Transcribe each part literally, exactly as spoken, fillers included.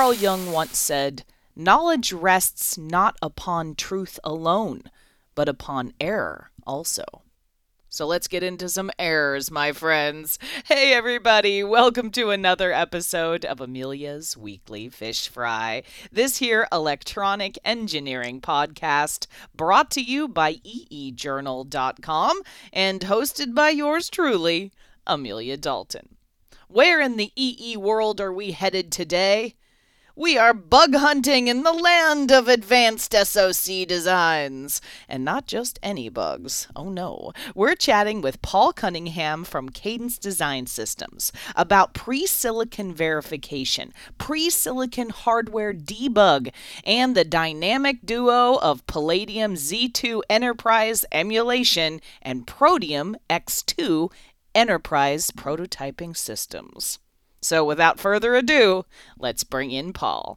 Carl Jung once said, "Knowledge rests not upon truth alone, but upon error also." So let's get into some errors, my friends. Hey, everybody. Welcome to another episode of Amelia's Weekly Fish Fry. This here electronic engineering podcast brought to you by e e journal dot com and hosted by yours truly, Amelia Dalton. Where in the E E world are we headed today? We are bug hunting in the land of advanced S O C designs. And not just any bugs. Oh no. We're chatting with Paul Cunningham from Cadence Design Systems about pre-silicon verification, pre-silicon hardware debug, and the dynamic duo of Palladium Z two Enterprise emulation and Protium X two Enterprise prototyping systems. So without further ado, let's bring in Paul.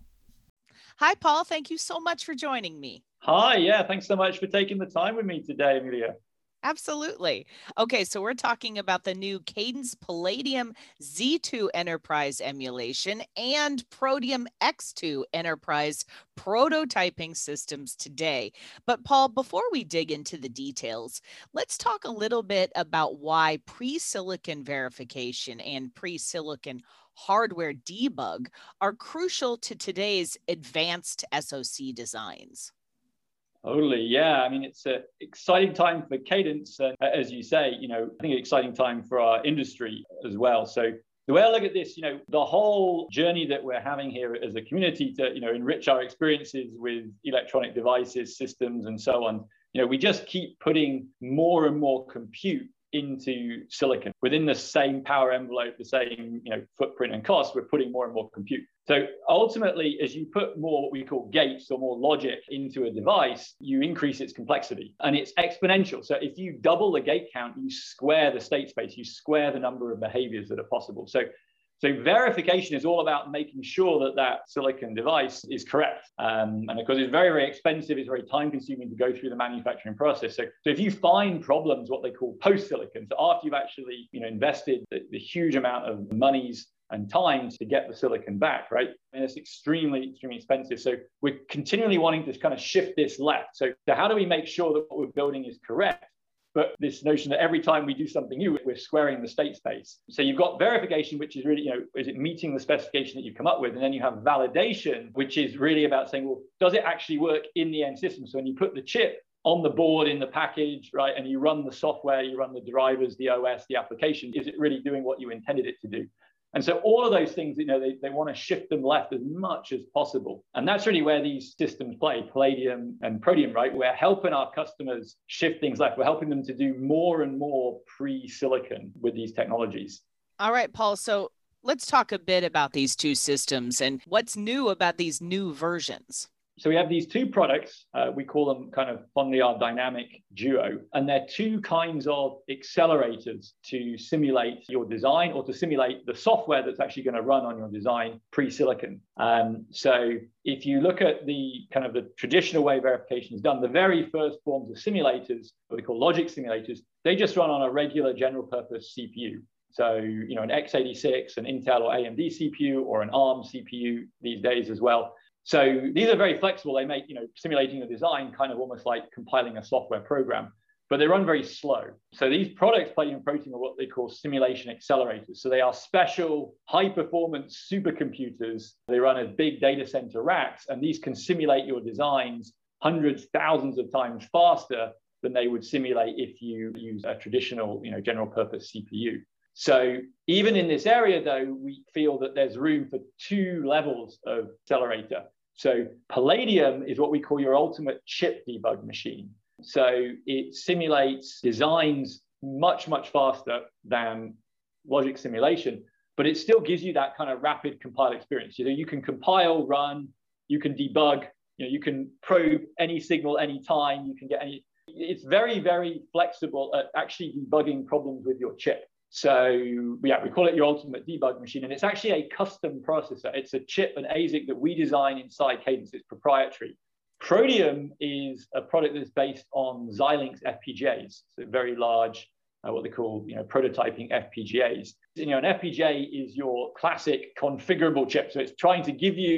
Hi, Paul. Thank you so much for joining me. Hi. Yeah, thanks so much for taking the time with me today, Amelia. Absolutely. Okay, so we're talking about the new Cadence Palladium Z two Enterprise emulation and Protium X two Enterprise prototyping systems today. But Paul, before we dig into the details, let's talk a little bit about why pre-silicon verification and pre-silicon hardware debug are crucial to today's advanced S O C designs. Totally, yeah. I mean, it's an exciting time for Cadence, and as you say, you know, I think an exciting time for our industry as well. So the way I look at this, you know, the whole journey that we're having here as a community to, you know, enrich our experiences with electronic devices, systems, and so on, you know, we just keep putting more and more compute into silicon within the same power envelope, the same, you know, footprint and cost. We're putting more and more compute. So ultimately, as you put more what we call gates or more logic into a device, you increase its complexity, and it's exponential. So if you double the gate count, you square the state space, you square the number of behaviors that are possible. So So verification is all about making sure that that silicon device is correct. Um, and of course, it's very, very expensive. It's very time consuming to go through the manufacturing process. So, so if you find problems, what they call post-silicon, so after you've actually you know, invested the, the huge amount of monies and time to get the silicon back, right? And it's extremely, extremely expensive. So we're continually wanting to kind of shift this left. So, so how do we make sure that what we're building is correct? But this notion that every time we do something new, we're squaring the state space. So you've got verification, which is really, you know, is it meeting the specification that you've come up with? And then you have validation, which is really about saying, well, does it actually work in the end system? So when you put the chip on the board in the package, right, and you run the software, you run the drivers, the O S, the application, is it really doing what you intended it to do? And so all of those things, you know, they, they want to shift them left as much as possible. And that's really where these systems play, Palladium and Protium, right? We're helping our customers shift things left. We're helping them to do more and more pre-silicon with these technologies. All right, Paul. So let's talk a bit about these two systems and what's new about these new versions. So we have these two products, uh, we call them kind of fondly our dynamic duo, and they're two kinds of accelerators to simulate your design or to simulate the software that's actually going to run on your design pre-silicon. Um, so if you look at the kind of the traditional way verification is done, the very first forms of simulators, what we call logic simulators, they just run on a regular general purpose C P U. So, you know, an x eighty-six, an Intel or A M D C P U, or an ARM C P U these days as well. So these are very flexible. They make, you know, simulating a design kind of almost like compiling a software program, but they run very slow. So these products, Palladium and Protium, are what they call simulation accelerators. So they are special high performance supercomputers. They run as big data center racks, and these can simulate your designs hundreds, thousands of times faster than they would simulate if you use a traditional, you know, general purpose C P U. So even in this area, though, we feel that there's room for two levels of accelerator. So Palladium is what we call your ultimate chip debug machine. So it simulates designs much, much faster than logic simulation, but it still gives you that kind of rapid compile experience. You know, you can compile, run, you can debug, you know, you can probe any signal anytime, you can get any, it's very, very flexible at actually debugging problems with your chip. So yeah, we call it your ultimate debug machine, and it's actually a custom processor. It's a chip, an A S I C that we design inside Cadence. It's proprietary. Protium is a product that's based on Xilinx F P G As, so very large, uh, what they call, you know, prototyping F P G As. You know, an F P G A is your classic configurable chip. So it's trying to give you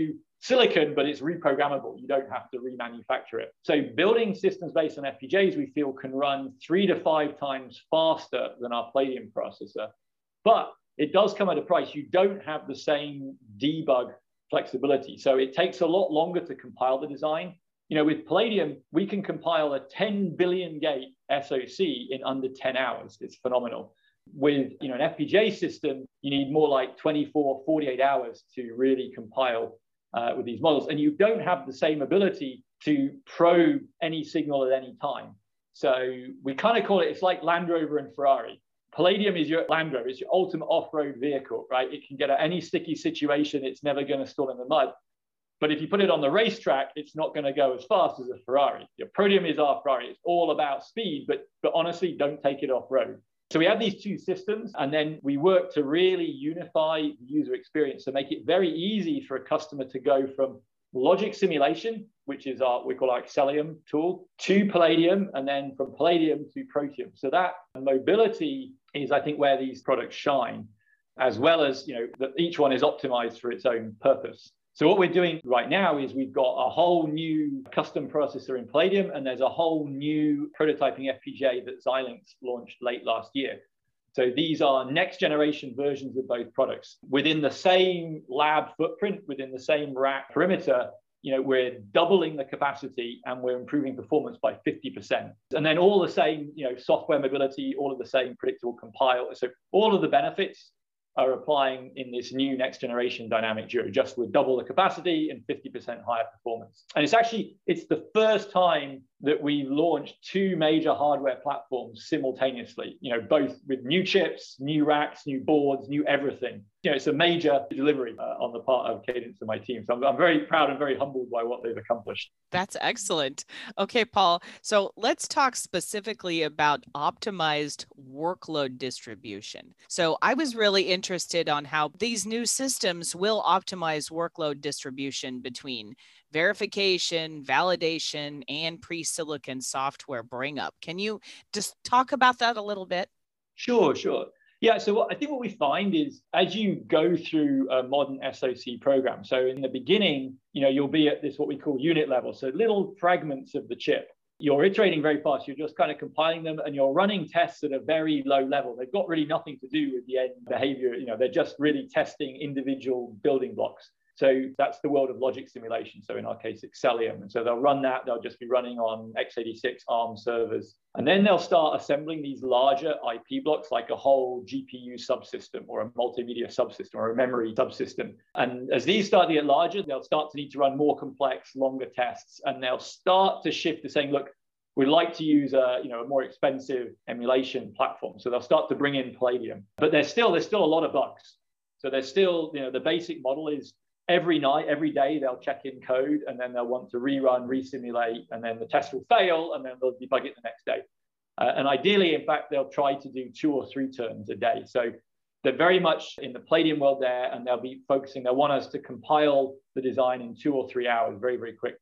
silicon, but it's reprogrammable. You don't have to remanufacture it. So building systems based on F P GAs, we feel, can run three to five times faster than our Palladium processor. But it does come at a price. You don't have the same debug flexibility. So it takes a lot longer to compile the design. You know, with Palladium, we can compile a ten billion gate S O C in under ten hours. It's phenomenal. With, you know, an F P G A system, you need more like twenty-four, forty-eight hours to really compile uh, with these models. And you don't have the same ability to probe any signal at any time. So we kind of call it, it's like Land Rover and Ferrari. Palladium is your Land Rover, it's your ultimate off-road vehicle, right? It can get at any sticky situation, it's never going to stall in the mud. But if you put it on the racetrack, it's not going to go as fast as a Ferrari. Your Protium is our Ferrari. It's all about speed, but, but honestly, don't take it off-road. So we have these two systems, and then we work to really unify the user experience to make it very easy for a customer to go from logic simulation, which is our, we call our Xcelium tool, to Palladium, and then from Palladium to Protium. So that mobility is, I think, where these products shine, as well as, you know, that each one is optimized for its own purpose. So what we're doing right now is we've got a whole new custom processor in Palladium, and there's a whole new prototyping F P G A that Xilinx launched late last year. So these are next generation versions of both products. Within the same lab footprint, within the same rack perimeter, you know, we're doubling the capacity and we're improving performance by fifty percent. And then all the same, you know, software mobility, all of the same predictable compile. So all of the benefits are applying in this new next generation dynamic duo, just with double the capacity and fifty percent higher performance. And it's actually, it's the first time that we've launched two major hardware platforms simultaneously, you know, both with new chips, new racks, new boards, new everything. You know, it's a major delivery uh, on the part of Cadence and my team. So I'm, I'm very proud and very humbled by what they've accomplished. That's excellent. Okay, Paul. So let's talk specifically about optimized workload distribution. So I was really interested on how these new systems will optimize workload distribution between verification, validation, and pre-silicon software bring up. Can you just talk about that a little bit? Sure, sure. Yeah, so what, I think what we find is as you go through a modern S O C program, so in the beginning, you know, you'll be at this what we call unit level, so little fragments of the chip. You're iterating very fast, you're just kind of compiling them, and you're running tests at a very low level. They've got really nothing to do with the end behavior, you know, they're just really testing individual building blocks. So that's the world of logic simulation. So in our case, Xcelium. And so they'll run that. They'll just be running on x eighty-six ARM servers. And then they'll start assembling these larger I P blocks, like a whole G P U subsystem or a multimedia subsystem or a memory subsystem. And as these start to get larger, they'll start to need to run more complex, longer tests. And they'll start to shift to saying, look, we'd like to use a, you know, a more expensive emulation platform. So they'll start to bring in Palladium. But there's still, there's still a lot of bugs. So there's still, you know, the basic model is every night, every day, they'll check in code, and then they'll want to rerun, resimulate, and then the test will fail, and then they'll debug it the next day. Uh, and ideally, in fact, they'll try to do two or three turns a day. So they're very much in the Palladium world there, and they'll be focusing, they'll want us to compile the design in two or three hours, very, very quick.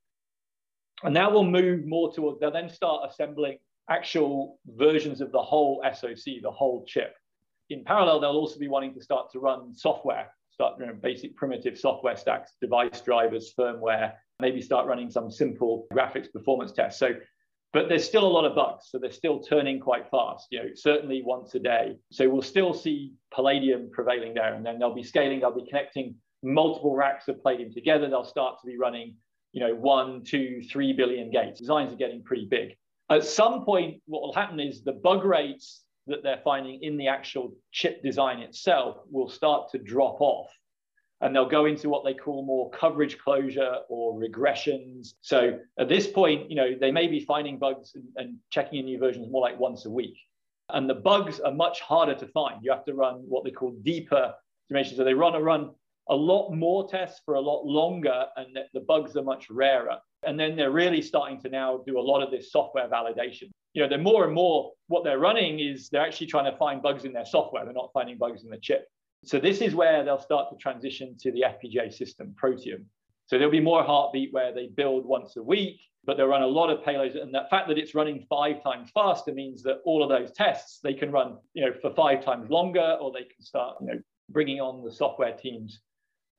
And that will move more towards, they'll then start assembling actual versions of the whole S O C, the whole chip. In parallel, they'll also be wanting to start to run software. Start, you know, basic primitive software stacks, device drivers, firmware, maybe start running some simple graphics performance tests. So, but there's still a lot of bugs. So they're still turning quite fast, you know, certainly once a day. So we'll still see Palladium prevailing there. And then they'll be scaling, they'll be connecting multiple racks of Palladium together. They'll start to be running, you know, one, two, three billion gates. Designs are getting pretty big. At some point, what will happen is the bug rates that they're finding in the actual chip design itself will start to drop off. And they'll go into what they call more coverage closure or regressions. So at this point, you know, they may be finding bugs and, and checking in new versions more like once a week. And the bugs are much harder to find. You have to run what they call deeper simulations. So they run a run a lot more tests for a lot longer, and the, the bugs are much rarer. And then they're really starting to now do a lot of this software validation. You know, they're more and more, what they're running is they're actually trying to find bugs in their software. They're not finding bugs in the chip. So this is where they'll start to transition to the F P G A system, Protium. So there'll be more Heartbeat where they build once a week, but they'll run a lot of payloads. And the fact that it's running five times faster means that all of those tests, they can run, you know, for five times longer, or they can start, you know, bringing on the software teams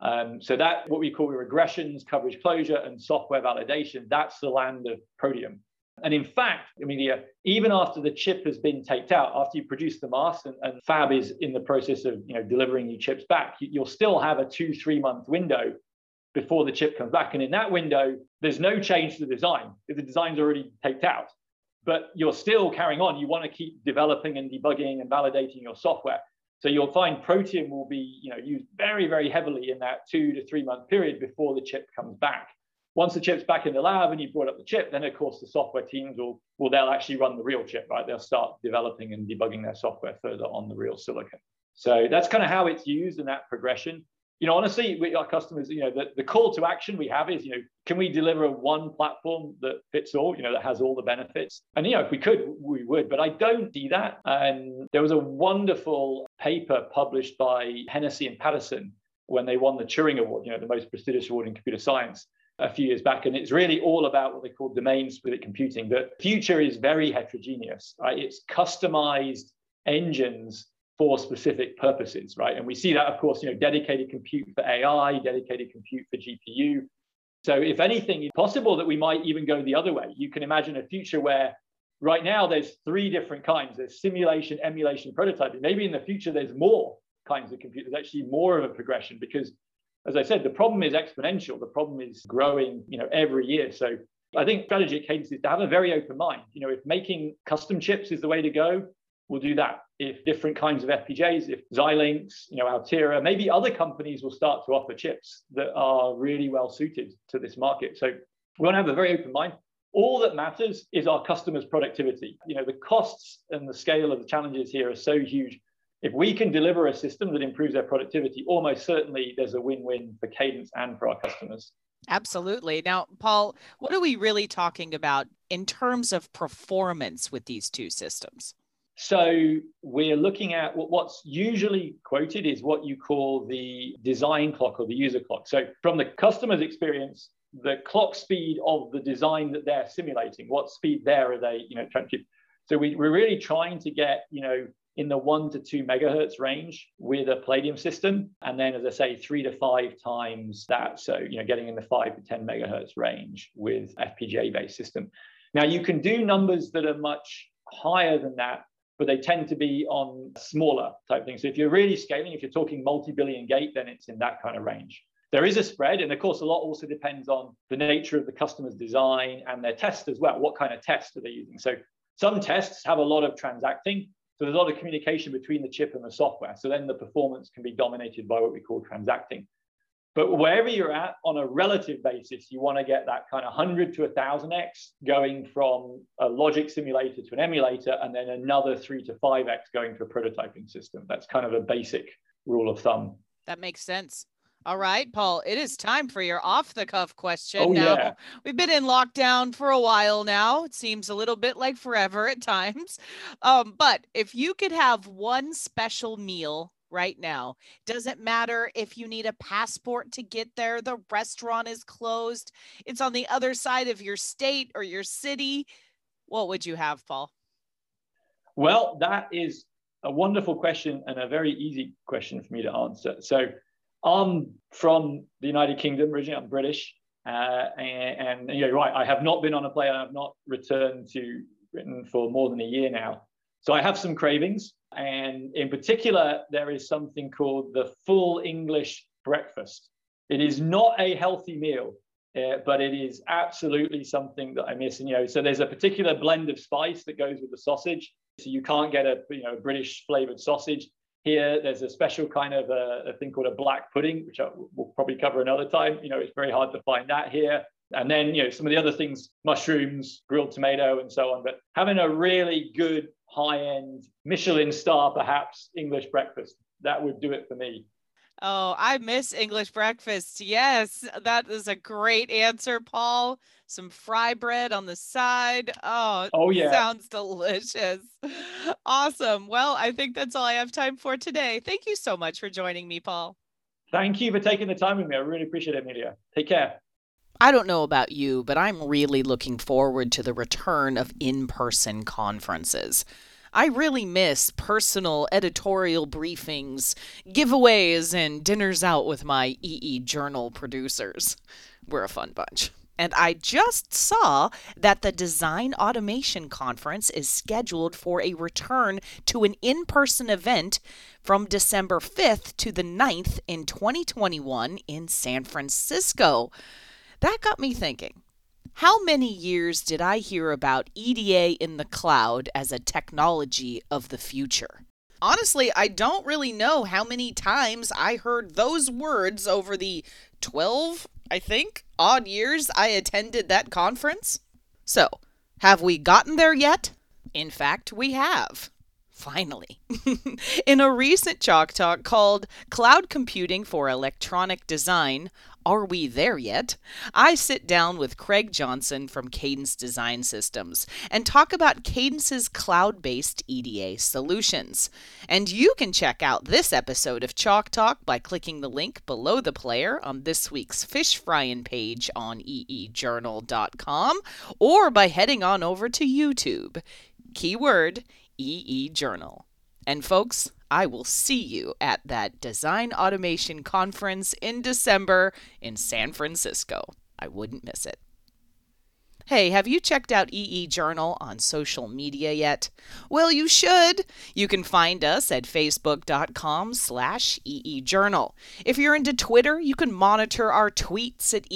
Um, so that, what we call regressions, coverage closure, and software validation, that's the land of Protium. And in fact, Amelia, even after the chip has been taped out, after you produce the mask and, and fab is in the process of you know delivering you chips back, you, you'll still have a two, three month window before the chip comes back. And in that window, there's no change to the design. The design's already taped out, but you're still carrying on. You want to keep developing and debugging and validating your software. So you'll find Protium will be you know, used very, very heavily in that two to three month period before the chip comes back. Once the chip's back in the lab and you brought up the chip, then of course the software teams will, will they'll actually run the real chip, right? They'll start developing and debugging their software further on the real silicon. So that's kind of how it's used in that progression. You know, honestly, we, our customers, you know, the, the call to action we have is, you know, can we deliver one platform that fits all, you know, that has all the benefits? And, you know, if we could, we would, but I don't see that. And there was a wonderful paper published by Hennessy and Patterson when they won the Turing Award, you know, the most prestigious award in computer science a few years back. And it's really all about what they call domain-specific computing. The future is very heterogeneous, right? It's customized engines for specific purposes, right? And we see that, of course, you know, dedicated compute for A I, dedicated compute for G P U. So if anything, it's possible that we might even go the other way. You can imagine a future where right now there's three different kinds. There's simulation, emulation, prototyping. Maybe in the future there's more kinds of compute. There's actually more of a progression because, as I said, the problem is exponential. The problem is growing, you know, every year. So I think strategy at Cadence is to have a very open mind. You know, if making custom chips is the way to go, we'll do that. If different kinds of F P G As, if Xilinx, you know, Altera, maybe other companies will start to offer chips that are really well suited to this market. So we want to have a very open mind. All that matters is our customers' productivity. You know, the costs and the scale of the challenges here are so huge. If we can deliver a system that improves their productivity, almost certainly there's a win-win for Cadence and for our customers. Absolutely. Now, Paul, what are we really talking about in terms of performance with these two systems? So we're looking at what, what's usually quoted is what you call the design clock or the user clock. So from the customer's experience, the clock speed of the design that they're simulating, what speed there are they, you know, trying to. So we, we're really trying to get, you know, in the one to two megahertz range with a Palladium system. And then, as I say, three to five times that. So, you know, getting in the five to ten megahertz range with F P G A-based system. Now, you can do numbers that are much higher than that, but they tend to be on smaller type things. So if you're really scaling, if you're talking multi-billion gate, then it's in that kind of range. There is a spread. And of course, a lot also depends on the nature of the customer's design and their test as well. What kind of test are they using? So some tests have a lot of transacting. So there's a lot of communication between the chip and the software. So then the performance can be dominated by what we call transacting. But wherever you're at on a relative basis, you want to get that kind of one hundred to one thousand x going from a logic simulator to an emulator, and then another three to five x going to a prototyping system. That's kind of a basic rule of thumb. That makes sense. All right, Paul, it is time for your off-the-cuff question. Oh, now, yeah. We've been in lockdown for a while now. It seems a little bit like forever at times. Um, but if you could have one special meal right now, doesn't matter if you need a passport to get there, the restaurant is closed, it's on the other side of your state or your city, what would you have, Paul? Well, that is a wonderful question and a very easy question for me to answer. So I'm from the United Kingdom originally. I'm British, uh, and, and you're right. I have not been on a plane. I have not returned to Britain for more than a year now. So I have some cravings, and in particular, there is something called the full English breakfast. It is not a healthy meal, uh, but it is absolutely something that I miss. And you know, so there's a particular blend of spice that goes with the sausage. So you can't get a you know British flavored sausage. Here, there's a special kind of a, a thing called a black pudding, which I, we'll probably cover another time. You know, it's very hard to find that here. And then, you know, some of the other things, mushrooms, grilled tomato, and so on. But having a really good high-end Michelin star, perhaps, English breakfast, that would do it for me. Oh, I miss English breakfast. Yes, that is a great answer, Paul. Some fry bread on the side. Oh, oh yeah. Sounds delicious. Awesome. Well, I think that's all I have time for today. Thank you so much for joining me, Paul. Thank you for taking the time with me. I really appreciate it, Amelia. Take care. I don't know about you, but I'm really looking forward to the return of in-person conferences. I really miss personal editorial briefings, giveaways, and dinners out with my E E Journal producers. We're a fun bunch. And I just saw that the Design Automation Conference is scheduled for a return to an in-person event from December fifth to the ninth in twenty twenty-one in San Francisco. That got me thinking. How many years did I hear about E D A in the cloud as a technology of the future? Honestly, I don't really know how many times I heard those words over the twelve, I think, odd years I attended that conference. So, have we gotten there yet? In fact, we have. Finally. In a recent Chalk Talk called Cloud Computing for Electronic Design, Are We There Yet?, I sit down with Craig Johnson from Cadence Design Systems and talk about Cadence's cloud-based E D A solutions. And you can check out this episode of Chalk Talk by clicking the link below the player on this week's fish frying page on e e journal dot com or by heading on over to YouTube. Keyword E E Journal. And folks, I will see you at that Design Automation Conference in December in San Francisco. I wouldn't miss it. Hey, have you checked out E E Journal on social media yet? Well, you should. You can find us at facebook.com slash eejournal. If you're into Twitter, you can monitor our tweets at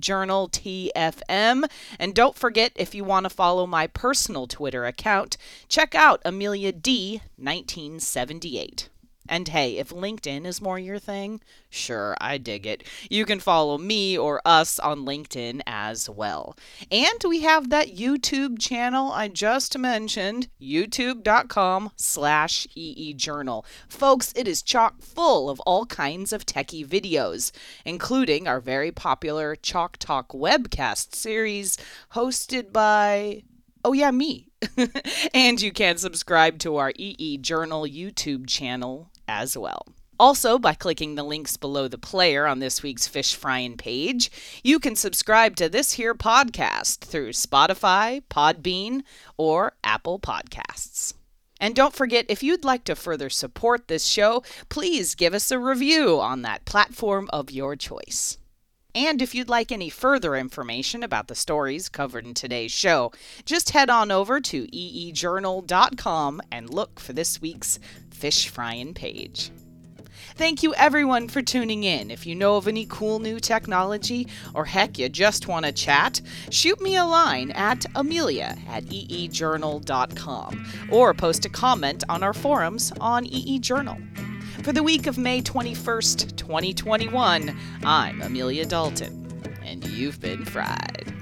eejournaltfm. And don't forget, if you want to follow my personal Twitter account, check out Amelia D nineteen seventy-eight. And hey, if LinkedIn is more your thing, sure, I dig it. You can follow me or us on LinkedIn as well. And we have that YouTube channel I just mentioned, youtube.com slash eejournal. Folks, it is chock full of all kinds of techie videos, including our very popular Chalk Talk webcast series hosted by... Oh yeah, me. And you can subscribe to our E E Journal YouTube channel as well. Also, by clicking the links below the player on this week's Fish Frying page, you can subscribe to this here podcast through Spotify, Podbean, or Apple Podcasts. And don't forget, if you'd like to further support this show, please give us a review on that platform of your choice. And if you'd like any further information about the stories covered in today's show, just head on over to e e journal dot com and look for this week's Fish Frying page. Thank you everyone for tuning in. If you know of any cool new technology, or heck, you just want to chat, shoot me a line at amelia at e e journal dot com or post a comment on our forums on E E Journal. For the week of May twenty-first, twenty twenty-one, I'm Amelia Dalton, and you've been fried.